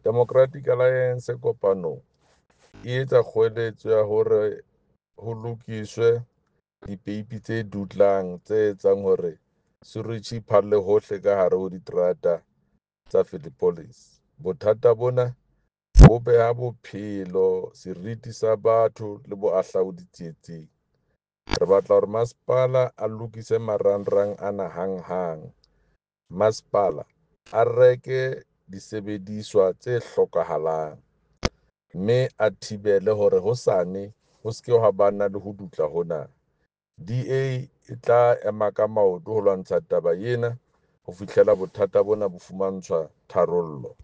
Democratic Alliance kopanong e etsa kgoeletso ya hore ho lokiswe dipeipi tse dutlang tse etsang hore sewage e phalle hohle ka hare ho diterata tsa Philippolis. Bothata bona bo beha bophelo, seriti sa batho le boahlaodi tsietsing. Re batla hore masepala a lokise marangrang ana hanghang. Masepala a reke disebediswa tse hlokahalang, mme a thibele hore hosane ho se ke ha bana le ho dutla hona. DA e tla ema ka maoto ho lwantsha taba ena ho fihlela bothata bona bo fumantshwa tharollo.